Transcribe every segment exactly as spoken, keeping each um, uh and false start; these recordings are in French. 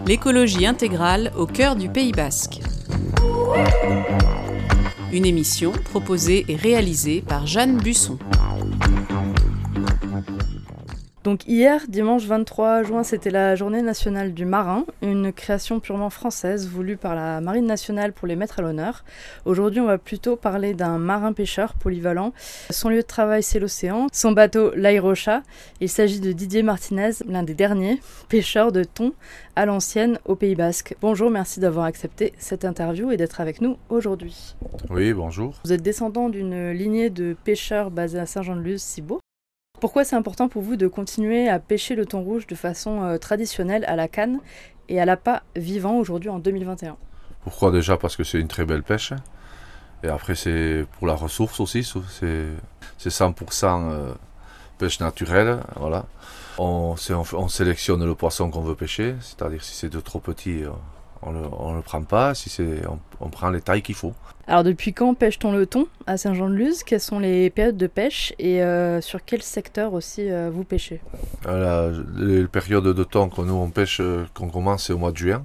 L'écologie intégrale au cœur du Pays basque. Une émission proposée et réalisée par Jeanne Busson. Donc hier, dimanche vingt-trois juin, c'était la journée nationale du marin, une création purement française voulue par la Marine nationale pour les mettre à l'honneur. Aujourd'hui, on va plutôt parler d'un marin-pêcheur polyvalent. Son lieu de travail, c'est l'océan. Son bateau, l'Aïrocha. Il s'agit de Didier Martinez, l'un des derniers pêcheurs de thon à l'ancienne au Pays basque. Bonjour, merci d'avoir accepté cette interview et d'être avec nous aujourd'hui. Oui, bonjour. Vous êtes descendant d'une lignée de pêcheurs basés à Saint-Jean-de-Luz, Cibourg. Pourquoi c'est important pour vous de continuer à pêcher le thon rouge de façon euh, traditionnelle à la canne et à l'appât vivant aujourd'hui en deux mille vingt et un? Pourquoi déjà? Parce que c'est une très belle pêche. Et après, c'est pour la ressource aussi. C'est, c'est cent pour cent euh, pêche naturelle. Voilà. On, on, on sélectionne le poisson qu'on veut pêcher. C'est-à-dire si c'est de trop petit, on ne le, le prend pas. Si c'est, on, on prend les tailles qu'il faut. Alors depuis quand pêche-t-on le thon à Saint-Jean-de-Luz? Quelles sont les périodes de pêche et euh, sur quel secteur aussi euh, vous pêchez? La, Les périodes de thon que nous on pêche, qu'on commence, c'est au mois de juin.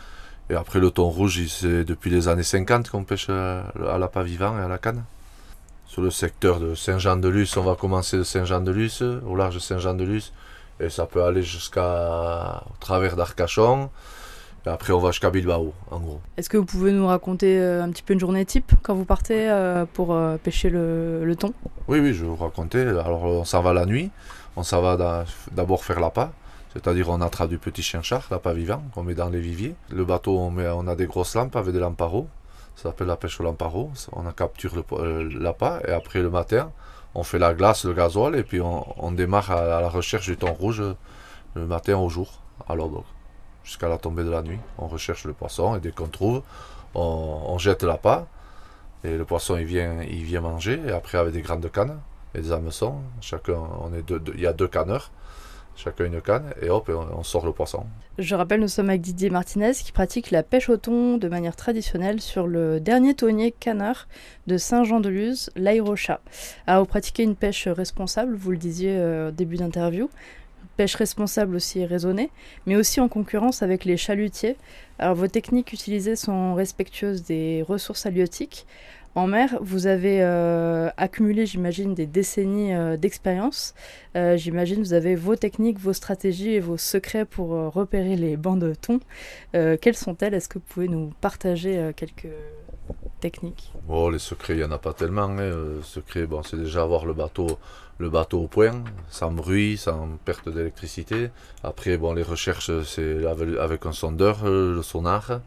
Et après le thon rouge, c'est depuis les années cinquante qu'on pêche à l'appât vivant et à la canne. Sur le secteur de Saint-Jean-de-Luz, on va commencer de Saint-Jean-de-Luz, au large de Saint-Jean-de-Luz. Et ça peut aller jusqu'à au travers d'Arcachon. Et après, on va jusqu'à Bilbao, en gros. Est-ce que vous pouvez nous raconter un petit peu une journée type quand vous partez pour pêcher le, le thon? Oui, oui, je vais vous raconter. Alors, on s'en va la nuit. On s'en va d'abord faire l'appât. C'est-à-dire, on attrape du petit chien-char, l'appât vivant, qu'on met dans les viviers. Le bateau, on, met, on a des grosses lampes avec des lampes à eau. Ça s'appelle la pêche au lampe à eau. On capture l'appât. Et après, le matin, on fait la glace, le gasoil. Et puis, on, on démarre à, à la recherche du thon rouge le matin au jour, à l'aube. Jusqu'à la tombée de la nuit, on recherche le poisson et dès qu'on trouve, on, on jette l'appât et le poisson il vient, il vient manger. Et après avec des grandes cannes et des hameçons, chacun, on est deux, deux, il y a deux canneurs, chacun une canne et hop, on, on sort le poisson. Je rappelle, nous sommes avec Didier Martinez qui pratique la pêche au thon de manière traditionnelle sur le dernier thonier canneur de Saint-Jean-de-Luz, l'Aïrocha. Alors vous pratiquez une pêche responsable, vous le disiez euh, au début d'interview. Pêche responsable aussi et raisonnée, mais aussi en concurrence avec les chalutiers. Alors vos techniques utilisées sont respectueuses des ressources halieutiques. En mer, vous avez euh, accumulé, j'imagine, des décennies euh, d'expérience. Euh, j'imagine vous avez vos techniques, vos stratégies et vos secrets pour euh, repérer les bancs de thon. Euh, quelles sont-elles? Est-ce que vous pouvez nous partager euh, quelques techniques? Oh, les secrets, il n'y en a pas tellement. Hein. Le secret, bon, c'est déjà avoir le bateau, le bateau au point, sans bruit, sans perte d'électricité. Après, bon, les recherches, c'est avec un sondeur, le sonar.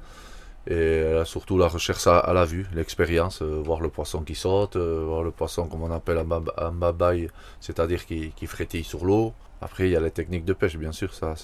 Et surtout la recherche à, à la vue, l'expérience, euh, voir le poisson qui saute, euh, voir le poisson comme on appelle en, bab en babaille, c'est-à-dire qui, qui frétille sur l'eau. Après, il y a les techniques de pêche, bien sûr, ça,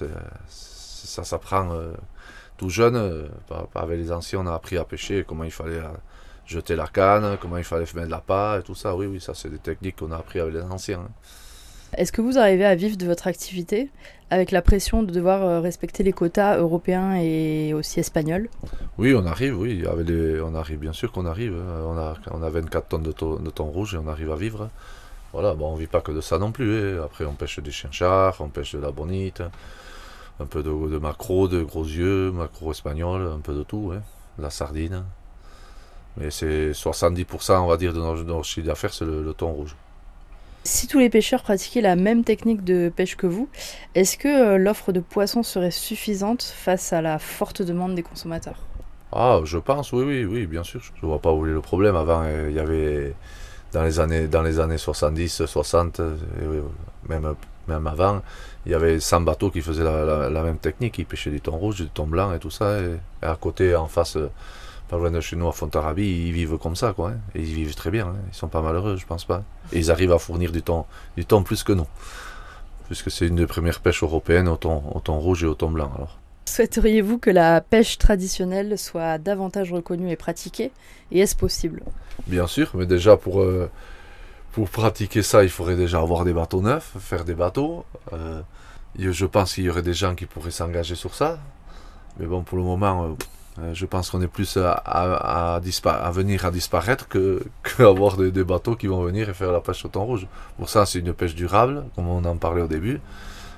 ça s'apprend euh, tout jeune. Euh, avec les anciens, on a appris à pêcher, comment il fallait euh, jeter la canne, comment il fallait mettre l'appât et tout ça. Oui, oui, ça, c'est des techniques qu'on a appris avec les anciens. Hein. Est-ce que vous arrivez à vivre de votre activité avec la pression de devoir respecter les quotas européens et aussi espagnols? Oui, on arrive, oui, avec les, on arrive, bien sûr qu'on arrive. On a, on a vingt-quatre tonnes de thon, de thon rouge et on arrive à vivre. Voilà, bon, on ne vit pas que de ça non plus. Hein. Après, on pêche des chiens-chars, on pêche de la bonite, un peu de, de maquereau, de gros yeux, maquereau espagnol, un peu de tout, hein. De la sardine. Mais c'est soixante-dix pour cent, on va dire, de notre, notre chiffre d'affaires, c'est le, le thon rouge. Si tous les pêcheurs pratiquaient la même technique de pêche que vous, est-ce que euh, l'offre de poissons serait suffisante face à la forte demande des consommateurs? Ah, je pense, oui, oui, oui, bien sûr. Je ne vois pas où est le problème. Avant, il euh, y avait, dans les années, dans les années soixante-dix, soixante, euh, même, même avant, il y avait cent bateaux qui faisaient la, la, la même technique. Ils pêchaient du thon rouge, du thon blanc et tout ça. Et, et à côté, en face, euh, pas loin de chez nous, à Fontarabie, ils vivent comme ça, quoi. Hein. Et ils vivent très bien. Hein. Ils sont pas malheureux, je pense pas. Et ils arrivent à fournir du thon, du thon plus que nous. Puisque c'est une des premières pêches européennes au thon, au thon rouge et au thon blanc, alors. Souhaiteriez-vous que la pêche traditionnelle soit davantage reconnue et pratiquée? Et est-ce possible? Bien sûr, mais déjà pour, euh, pour pratiquer ça, il faudrait déjà avoir des bateaux neufs, faire des bateaux. Euh, je pense qu'il y aurait des gens qui pourraient s'engager sur ça. Mais bon, pour le moment... Euh, Je pense qu'on est plus à, à, à, à venir à disparaître que qu'avoir des, des bateaux qui vont venir et faire la pêche au thon rouge. Pour ça, c'est une pêche durable, comme on en parlait au début.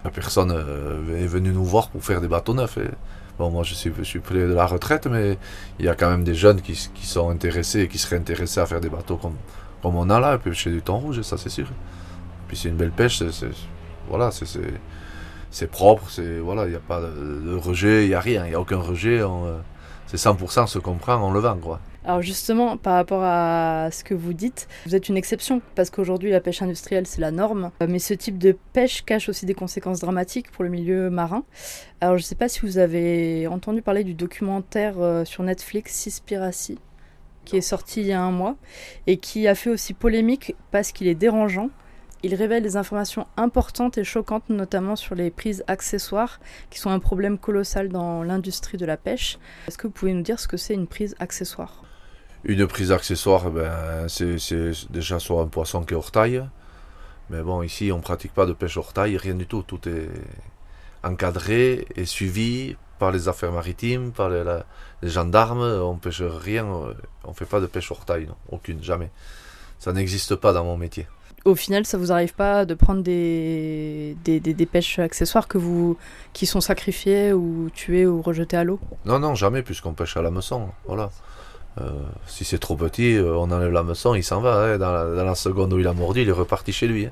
Personne euh, est venu nous voir pour faire des bateaux neufs. Et bon, moi je suis, je suis près de la retraite, mais il y a quand même des jeunes qui, qui sont intéressés et qui seraient intéressés à faire des bateaux comme, comme on a là, et pêcher du thon rouge, ça c'est sûr. Et puis c'est une belle pêche, c'est, c'est, voilà, c'est, c'est, c'est propre, c'est, voilà, il n'y a pas de, de rejet, il n'y a rien, il n'y a aucun rejet, on, euh, c'est cent pour cent ce qu'on prend en le vend, quoi. Alors justement, par rapport à ce que vous dites, vous êtes une exception, parce qu'aujourd'hui la pêche industrielle c'est la norme, mais ce type de pêche cache aussi des conséquences dramatiques pour le milieu marin. Alors je ne sais pas si vous avez entendu parler du documentaire sur Netflix Seaspiracy, qui est sorti il y a un mois, et qui a fait aussi polémique parce qu'il est dérangeant. Il révèle des informations importantes et choquantes, notamment sur les prises accessoires, qui sont un problème colossal dans l'industrie de la pêche. Est-ce que vous pouvez nous dire ce que c'est une prise accessoire ? Une prise accessoire, ben, c'est, c'est déjà sur un poisson qui est hors taille. Mais bon, ici, on ne pratique pas de pêche hors taille, rien du tout. Tout est encadré et suivi par les affaires maritimes, par les, la, les gendarmes. On ne pêche rien, on ne fait pas de pêche hors taille, non, aucune, jamais. Ça n'existe pas dans mon métier. Au final, ça vous arrive pas de prendre des, des, des, des pêches accessoires que vous, qui sont sacrifiées ou tuées ou rejetées à l'eau ? Non, non, jamais, puisqu'on pêche à l'hameçon, voilà. Euh, si c'est trop petit, on enlève l'hameçon, il s'en va. Hein. Dans, la, dans la seconde où il a mordu, il est reparti chez lui. Hein.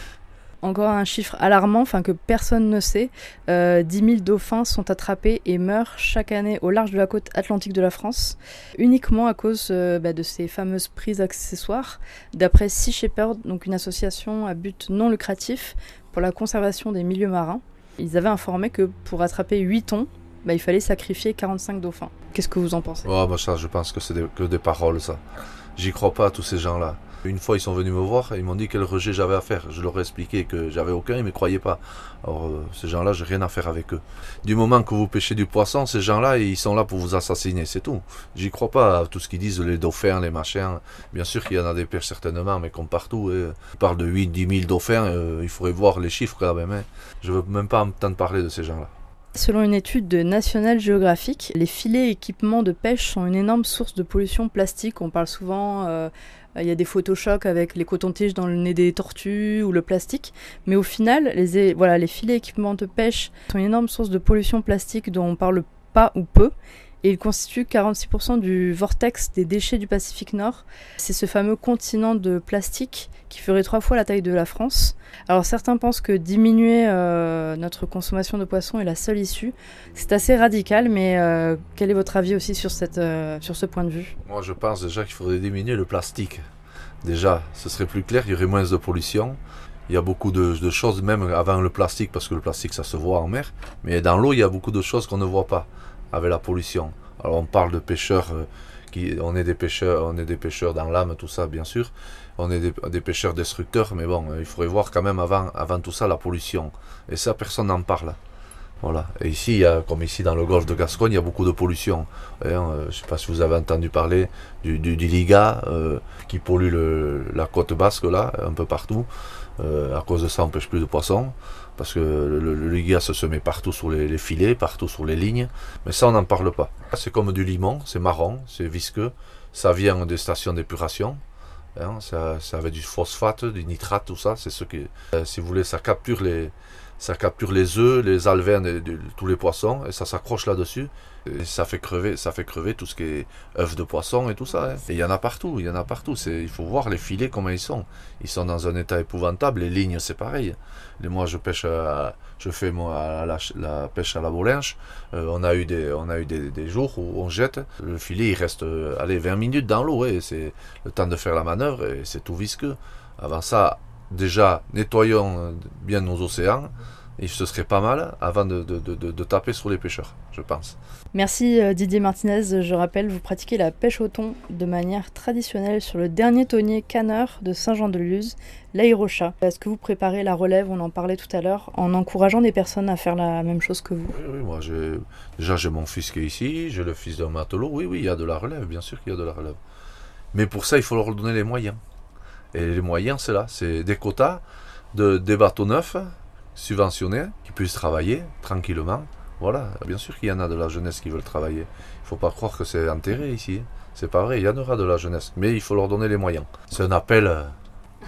Encore un chiffre alarmant, enfin que personne ne sait. Euh, dix mille dauphins sont attrapés et meurent chaque année au large de la côte atlantique de la France, uniquement à cause euh, bah, de ces fameuses prises accessoires. D'après Sea Shepherd, donc une association à but non lucratif pour la conservation des milieux marins, ils avaient informé que pour attraper huit thons, bah, il fallait sacrifier quarante-cinq dauphins. Qu'est-ce que vous en pensez ? Oh, bah ça, je pense que c'est des, que des paroles, ça. J'y crois pas à tous ces gens-là. Une fois, ils sont venus me voir et ils m'ont dit quel rejet j'avais à faire. Je leur ai expliqué que j'avais aucun, ils ne me croyaient pas. Alors, euh, ces gens-là, j'ai rien à faire avec eux. Du moment que vous pêchez du poisson, ces gens-là, ils sont là pour vous assassiner, c'est tout. J'y crois pas à tout ce qu'ils disent, les dauphins, les machins. Bien sûr qu'il y en a des pêches certainement, mais comme partout, eh, on parle de huit, dix mille dauphins, euh, il faudrait voir les chiffres quand même. Hein. Je ne veux même pas entendre parler de ces gens-là. Selon une étude de National Geographic, les filets et équipements de pêche sont une énorme source de pollution plastique. On parle souvent, euh, il y a des photoshocks avec les cotons-tiges dans le nez des tortues ou le plastique. Mais au final, les, voilà, les filets et équipements de pêche sont une énorme source de pollution plastique dont on parle pas ou peu. Et ils constituent quarante-six pour cent du vortex des déchets du Pacifique Nord. C'est ce fameux continent de plastique qui ferait trois fois la taille de la France. Alors certains pensent que diminuer euh, notre consommation de poissons est la seule issue. C'est assez radical, mais euh, quel est votre avis aussi sur, cette, euh, sur ce point de vue ? Moi, je pense déjà qu'il faudrait diminuer le plastique. Déjà, ce serait plus clair, il y aurait moins de pollution. Il y a beaucoup de, de choses, même avant le plastique, parce que le plastique, ça se voit en mer. Mais dans l'eau, il y a beaucoup de choses qu'on ne voit pas avec la pollution. Alors on parle de pêcheurs, euh, qui, on est des pêcheurs, on est des pêcheurs dans l'âme, tout ça bien sûr. On est des, des pêcheurs destructeurs, mais bon, il faudrait voir quand même avant, avant tout ça la pollution. Et ça, personne n'en parle. Voilà. Et ici, il y a, comme ici dans le golfe de Gascogne, il y a beaucoup de pollution. Et, hein, je ne sais pas si vous avez entendu parler du, du, du Liga euh, qui pollue le, la côte basque là, un peu partout. Euh, à cause de ça, on ne pêche plus de poissons. Parce que le, le, le Liga se, se met partout sur les, les filets, partout sur les lignes. Mais ça, on n'en parle pas. C'est comme du limon, c'est marron, c'est visqueux. Ça vient des stations d'épuration. Hein, ça, ça avait du phosphate, du nitrate, tout ça. C'est ce qui, euh, si vous voulez, ça capture les, ça capture les œufs, les alevins, et, de, tous les poissons, et ça s'accroche là-dessus. Et ça fait crever, ça fait crever tout ce qui est œufs de poisson et tout ça. Hein. Et il y en a partout, il y en a partout. C'est, il faut voir les filets comment ils sont. Ils sont dans un état épouvantable. Les lignes, c'est pareil. Et moi, je pêche, à, je fais moi la, la pêche à la bolinche. Euh, on a eu des, on a eu des, des jours où on jette. Le filet, il reste, euh, allez, vingt minutes dans l'eau. Et c'est le temps de faire la manœuvre et c'est tout visqueux. Avant ça, déjà, nettoyons bien nos océans. Et ce serait pas mal avant de, de, de, de taper sur les pêcheurs, je pense. Merci Didier Martinez. Je rappelle, vous pratiquez la pêche au thon de manière traditionnelle sur le dernier thonier canneur de Saint-Jean-de-Luz, l'Aérochat. Est-ce que vous préparez la relève, on en parlait tout à l'heure, en encourageant des personnes à faire la même chose que vous ? Oui, oui, moi j'ai, déjà j'ai mon fils qui est ici, j'ai le fils d'un matelot. Oui, oui, il y a de la relève, bien sûr qu'il y a de la relève. Mais pour ça, il faut leur donner les moyens. Et les moyens, c'est là, c'est des quotas, de, des bateaux neufs, subventionnés, qui puissent travailler tranquillement. Voilà, bien sûr qu'il y en a de la jeunesse qui veulent travailler. Il ne faut pas croire que c'est enterré ici. C'est pas vrai, il y en aura de la jeunesse. Mais il faut leur donner les moyens. C'est un appel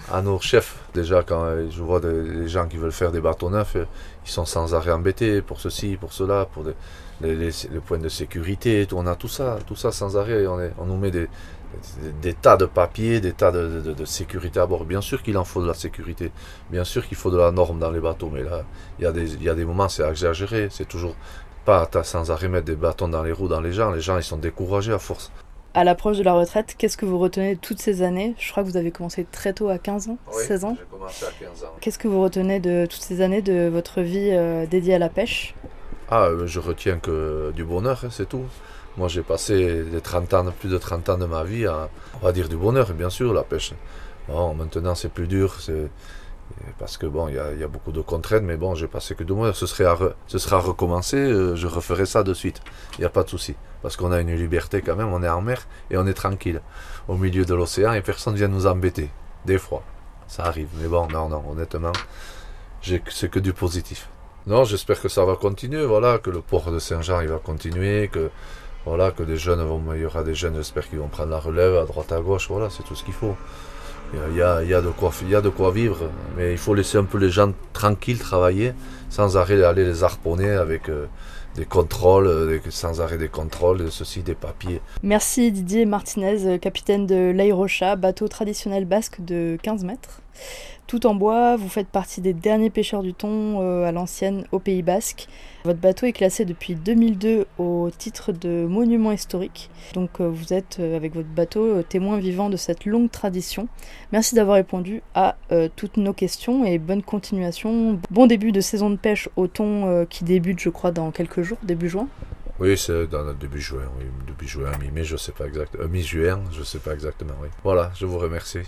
à nos chefs. Déjà, quand je vois des, les gens qui veulent faire des bateaux neufs, ils sont sans arrêt embêtés pour ceci, pour cela, pour des, les, les, les points de sécurité. Tout, on a tout ça, tout ça sans arrêt. On, est, on nous met des, des, des tas de papiers, des tas de, de, de sécurité à bord. Bien sûr qu'il en faut de la sécurité. Bien sûr qu'il faut de la norme dans les bateaux. Mais là, il y a des, il y a des moments, c'est exagéré. C'est toujours pas sans arrêt mettre des bâtons dans les roues dans les gens. Les gens, ils sont découragés à force. À l'approche de la retraite, qu'est-ce que vous retenez de toutes ces années? Je crois que vous avez commencé très tôt, à quinze ans, oui, seize ans. J'ai commencé à quinze ans. Qu'est-ce que vous retenez de toutes ces années de votre vie euh, dédiée à la pêche? Ah, euh, je retiens que du bonheur, hein, c'est tout. Moi, j'ai passé les trente ans, plus de trente ans de ma vie à, on va dire, du bonheur, bien sûr, la pêche. Bon, maintenant, c'est plus dur, c'est... parce que bon, il y, y a beaucoup de contraintes, mais bon, j'ai passé que deux mois. Ce serait à re, ce sera à recommencer, euh, je referai ça de suite. Il n'y a pas de souci, parce qu'on a une liberté quand même. On est en mer et on est tranquille, au milieu de l'océan, et personne ne vient nous embêter. Des fois, ça arrive, mais bon, non, non, honnêtement, j'ai, c'est que du positif. Non, j'espère que ça va continuer. Voilà, que le port de Saint-Jean, il va continuer, que voilà, que des jeunes vont, il y aura des jeunes, j'espère qu'ils vont prendre la relève à droite à gauche. Voilà, c'est tout ce qu'il faut. Il y, a, il, y a de quoi, il y a de quoi vivre, mais il faut laisser un peu les gens tranquilles travailler, sans arrêt aller les harponner avec euh, des contrôles, des, sans arrêt des contrôles, de ceci, des papiers. Merci Didier Martinez, capitaine de l'Aïrocha, bateau traditionnel basque de quinze mètres. Tout en bois, vous faites partie des derniers pêcheurs du thon euh, à l'ancienne au Pays Basque. Votre bateau est classé depuis deux mille deux au titre de monument historique. Donc euh, vous êtes, euh, avec votre bateau, euh, témoin vivant de cette longue tradition. Merci d'avoir répondu à euh, toutes nos questions et bonne continuation. Bon début de saison de pêche au thon euh, qui débute, je crois, dans quelques jours, début juin. Oui, c'est dans le début juin, oui, début juin, mi-mai, je sais pas exactement, euh, mi-juin, je sais pas exactement, oui. Voilà, je vous remercie.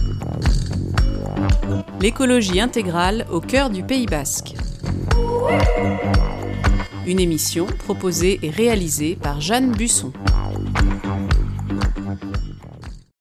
L'écologie intégrale au cœur du Pays Basque. Une émission proposée et réalisée par Jeanne Busson.